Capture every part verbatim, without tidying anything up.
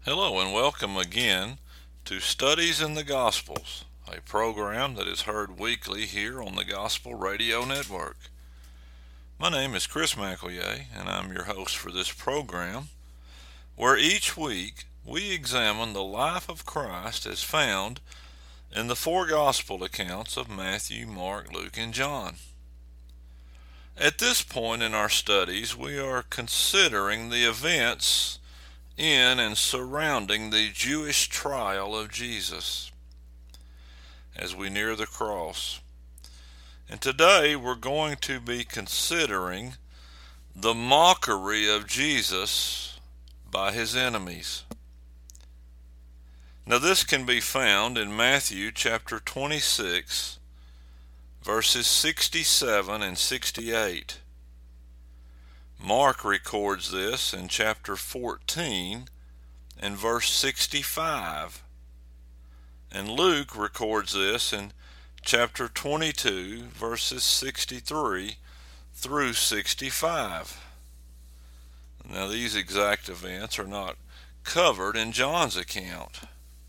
Hello and welcome again to Studies in the Gospels, a program that is heard weekly here on the Gospel Radio Network. My name is Chris McEllier and I'm your host for this program, where each week we examine the life of Christ as found in the four Gospel accounts of Matthew, Mark, Luke, and John. At this point in our studies, we are considering the events in and surrounding the Jewish trial of Jesus as we near the cross. And today we're going to be considering the mockery of Jesus by his enemies. Now this can be found in Matthew chapter twenty-six, verses sixty-seven and sixty-eight. Mark records this in chapter fourteen and verse sixty-five, and Luke records this in chapter twenty-two, verses sixty-three through sixty-five. Now these exact events are not covered in John's account.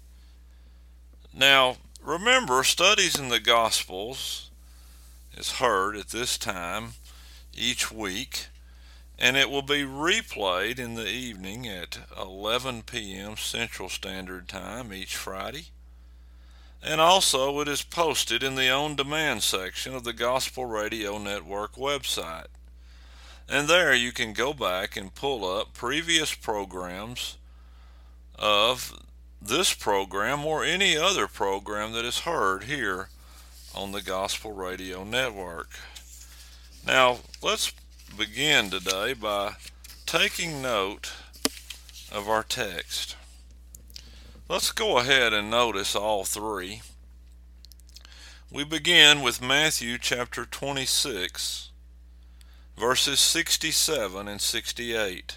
Now remember, Studies in the Gospels is heard at this time each week, and it will be replayed in the evening at eleven p.m. Central Standard Time each Friday. And also it is posted in the on-demand section of the Gospel Radio Network website. And there you can go back and pull up previous programs of this program or any other program that is heard here on the Gospel Radio Network. Now, let's begin today by taking note of our text. Let's go ahead and notice all three. We begin with Matthew chapter twenty-six, verses sixty-seven and sixty-eight.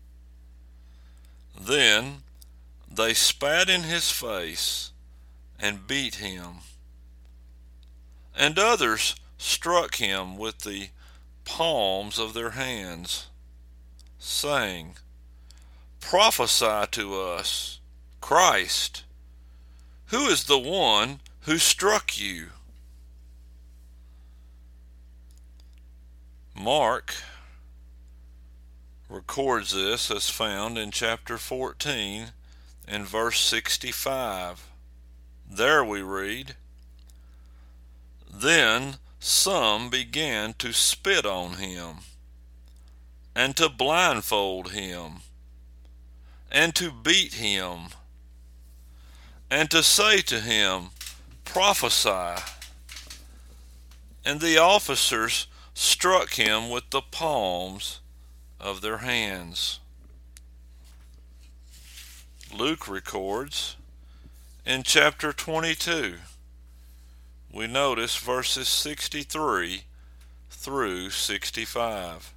Then they spat in his face and beat him, and others struck him with the palms of their hands, saying, "Prophesy to us, Christ, who is the one who struck you?" Mark records this as found in chapter fourteen and verse sixty-five. There we read, "Then some began to spit on him, and to blindfold him, and to beat him, and to say to him, 'Prophesy.' And the officers struck him with the palms of their hands." Luke records in chapter twenty-two, we notice verses sixty-three through sixty-five.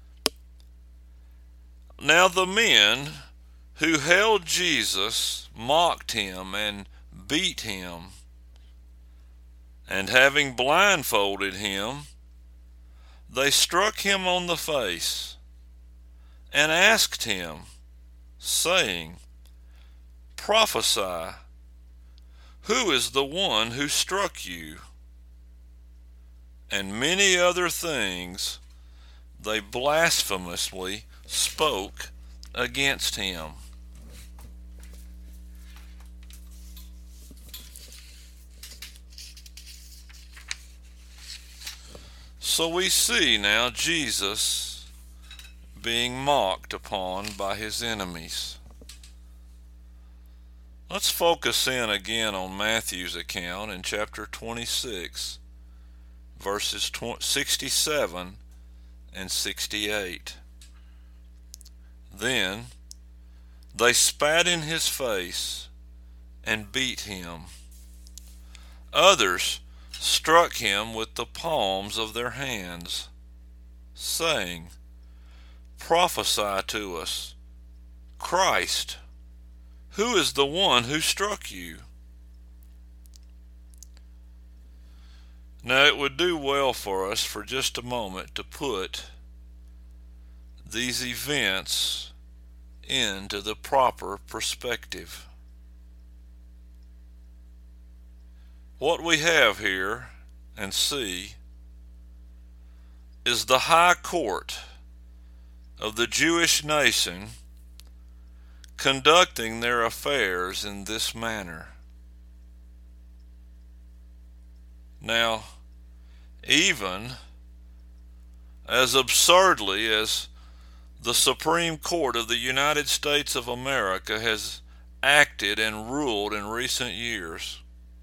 "Now the men who held Jesus mocked him and beat him, and having blindfolded him, they struck him on the face and asked him, saying, 'Prophesy, who is the one who struck you?' And many other things they blasphemously spoke against him." So we see now Jesus being mocked upon by his enemies. Let's focus in again on Matthew's account in chapter twenty-six, verses sixty-seven and sixty-eight. "Then they spat in his face and beat him. Others struck him with the palms of their hands, saying, 'Prophesy to us, Christ, who is the one who struck you?' Now it would do well for us for just a moment to put these events into the proper perspective. What we have here and see is the high court of the Jewish nation conducting their affairs in this manner. Now, even as absurdly as the Supreme Court of the United States of America has acted and ruled in recent years,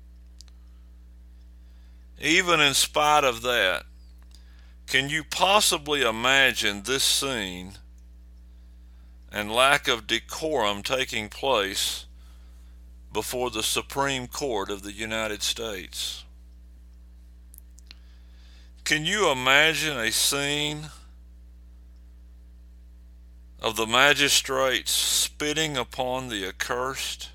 even in spite of that, can you possibly imagine this scene and lack of decorum taking place before the Supreme Court of the United States? Can you imagine a scene of the magistrates spitting upon the accursed?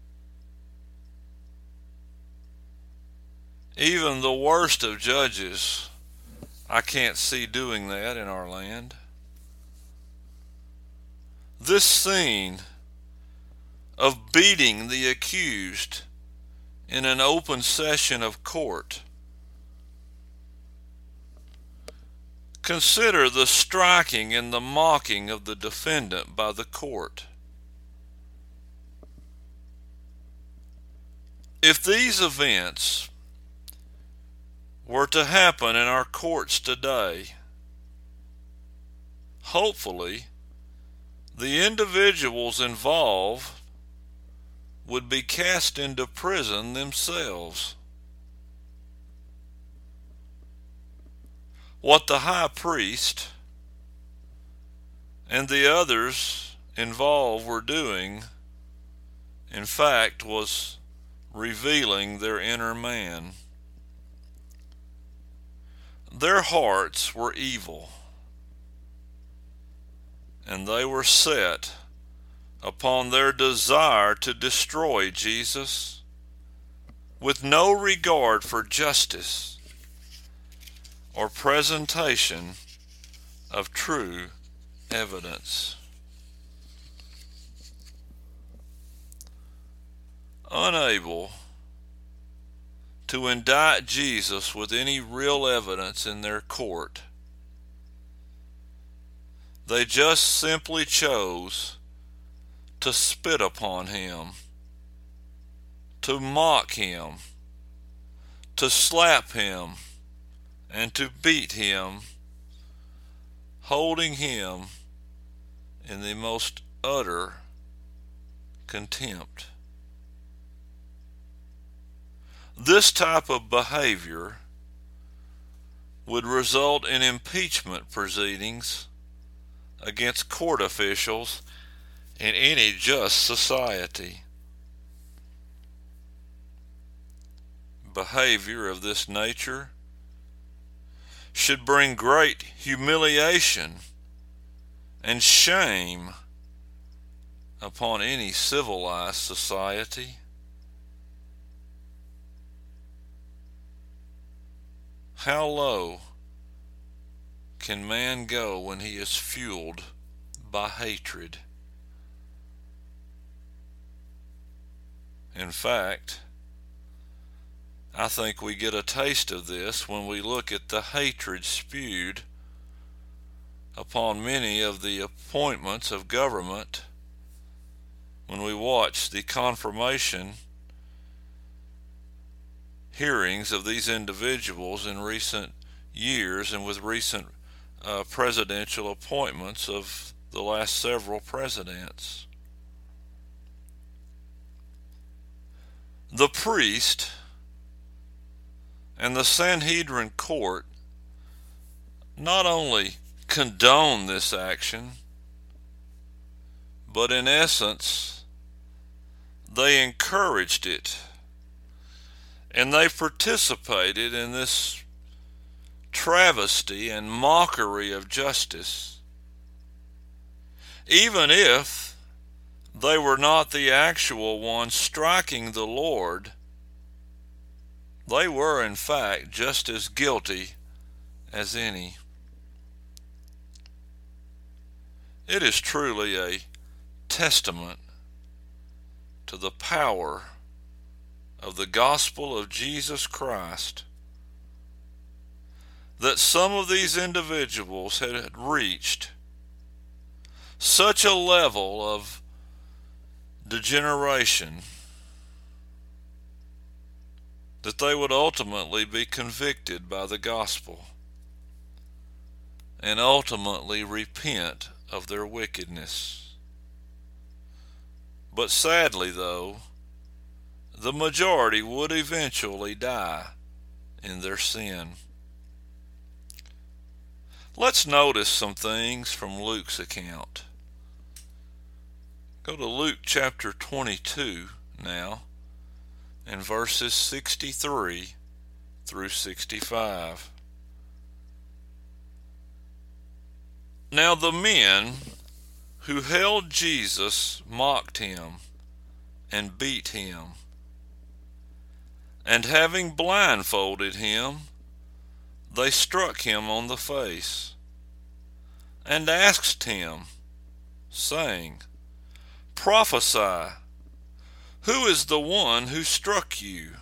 Even the worst of judges, I can't see doing that in our land. This scene of beating the accused in an open session of court. Consider the striking and the mocking of the defendant by the court. If these events were to happen in our courts today, hopefully the individuals involved would be cast into prison themselves. What the high priest and the others involved were doing, in fact, was revealing their inner man. Their hearts were evil, and they were set upon their desire to destroy Jesus with no regard for justice or presentation of true evidence. Unable to indict Jesus with any real evidence in their court, they just simply chose to spit upon him, to mock him, to slap him, and to beat him, holding him in the most utter contempt. This type of behavior would result in impeachment proceedings against court officials in any just society. Behavior of this nature should bring great humiliation and shame upon any civilized society. How low can man go when he is fueled by hatred? In fact, I think we get a taste of this when we look at the hatred spewed upon many of the appointments of government, when we watch the confirmation hearings of these individuals in recent years and with recent uh, presidential appointments of the last several presidents. The priest and the Sanhedrin court not only condone this action, but in essence, they encouraged it, and they participated in this travesty and mockery of justice, even if they were not the actual ones striking the Lord. They were, in fact, just as guilty as any. It is truly a testament to the power of the gospel of Jesus Christ that some of these individuals had reached such a level of degeneration that they would ultimately be convicted by the gospel and ultimately repent of their wickedness. But sadly, though, the majority would eventually die in their sin. Let's notice some things from Luke's account. Go to Luke chapter twenty-two now, and verses sixty-three through sixty-five. Now the men who held Jesus mocked him and beat him, and having blindfolded him, they struck him on the face, and asked him, saying, Prophesy, who is the one who struck you?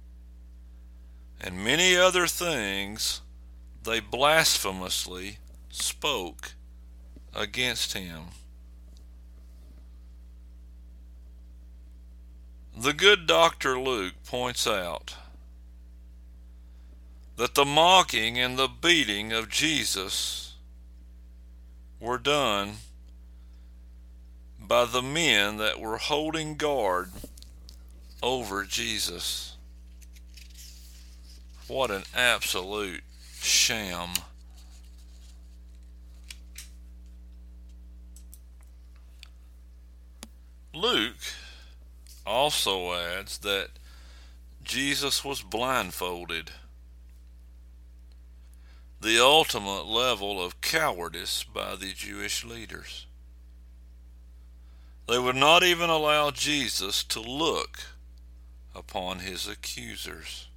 And many other things they blasphemously spoke against him. The good Doctor Luke points out that the mocking and the beating of Jesus were done by the men that were holding guard over Jesus. What an absolute sham. Luke also adds that Jesus was blindfolded, the ultimate level of cowardice by the Jewish leaders. They would not even allow Jesus to look upon his accusers.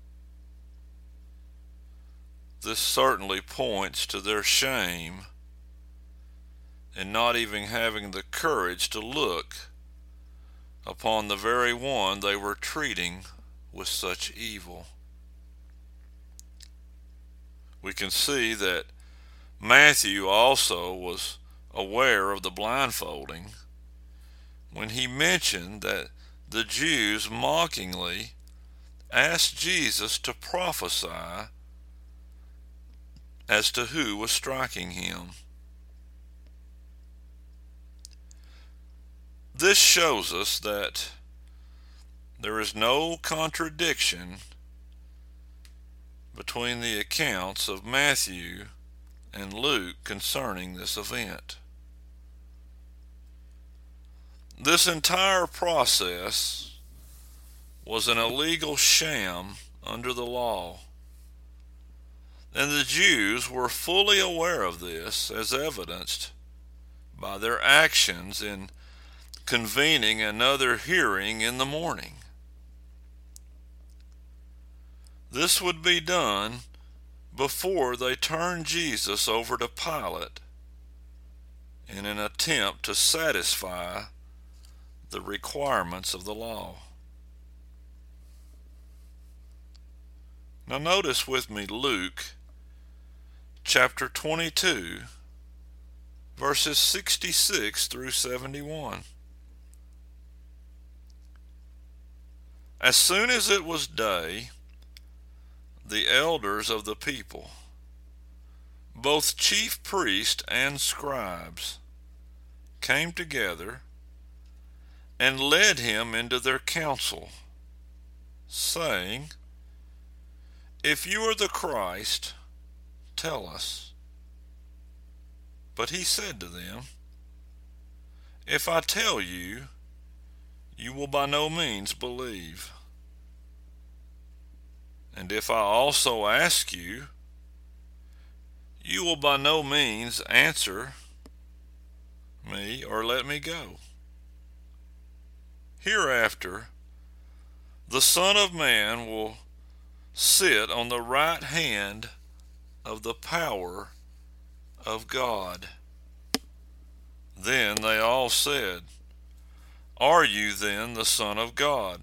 This certainly points to their shame in not even having the courage to look upon the very one they were treating with such evil. We can see that Matthew also was aware of the blindfolding when he mentioned that the Jews mockingly asked Jesus to prophesy as to who was striking him. This shows us that there is no contradiction between the accounts of Matthew and Luke concerning this event. This entire process was an illegal sham under the law, and the Jews were fully aware of this, as evidenced by their actions in convening another hearing in the morning. This would be done before they turned Jesus over to Pilate in an attempt to satisfy the requirements of the law. Now notice with me Luke chapter twenty-two, verses sixty-six through seventy-one. As soon as it was day, the elders of the people, both chief priests and scribes, came together and led him into their council, saying, If you are the Christ, tell us. But he said to them, If I tell you, you will by no means believe. And if I also ask you, you will by no means answer me or let me go. Hereafter, the Son of Man will sit on the right hand of the power of God. Then they all said, "Are you then the Son of God?"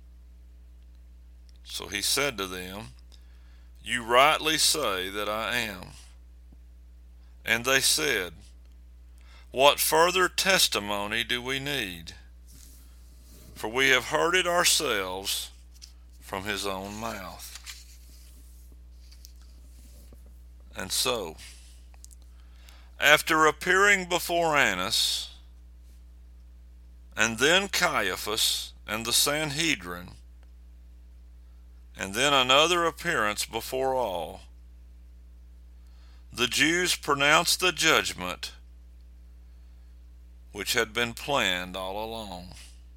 So he said to them, "You rightly say that I am." And they said, "What further testimony do we need? For we have heard it ourselves from his own mouth." And so, after appearing before Annas, and then Caiaphas and the Sanhedrin, and then another appearance before all, the Jews pronounced the judgment which had been planned all along,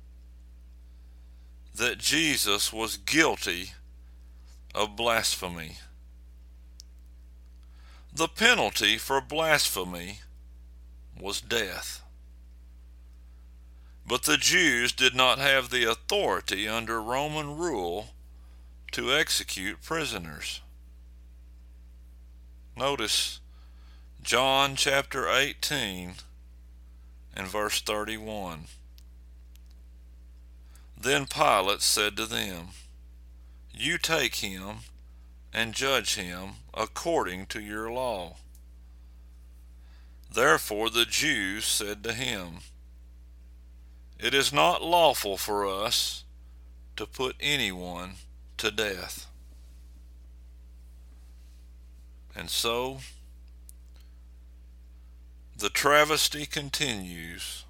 that Jesus was guilty of blasphemy. The penalty for blasphemy was death. But the Jews did not have the authority under Roman rule to execute prisoners. Notice John chapter eighteen and verse thirty-one. Then Pilate said to them, "You take him and judge him according to your law." Therefore the Jews said to him, "It is not lawful for us to put anyone to death." And so the travesty continues,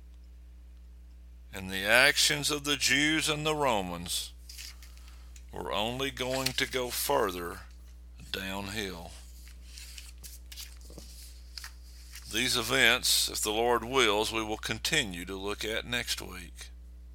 and the actions of the Jews and the Romans were only going to go further downhill. These events, if the Lord wills, we will continue to look at next week.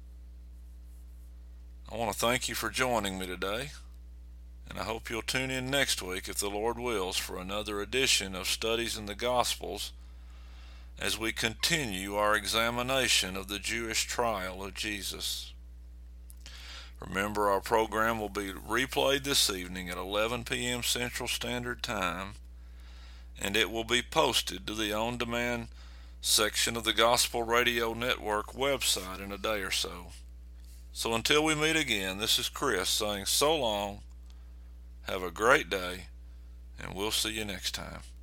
I want to thank you for joining me today, and I hope you'll tune in next week, if the Lord wills, for another edition of Studies in the Gospels as we continue our examination of the Jewish trial of Jesus. Remember, our program will be replayed this evening at eleven p.m. Central Standard Time, and it will be posted to the on-demand section of the Gospel Radio Network website in a day or so. So until we meet again, this is Chris saying so long, have a great day, and we'll see you next time.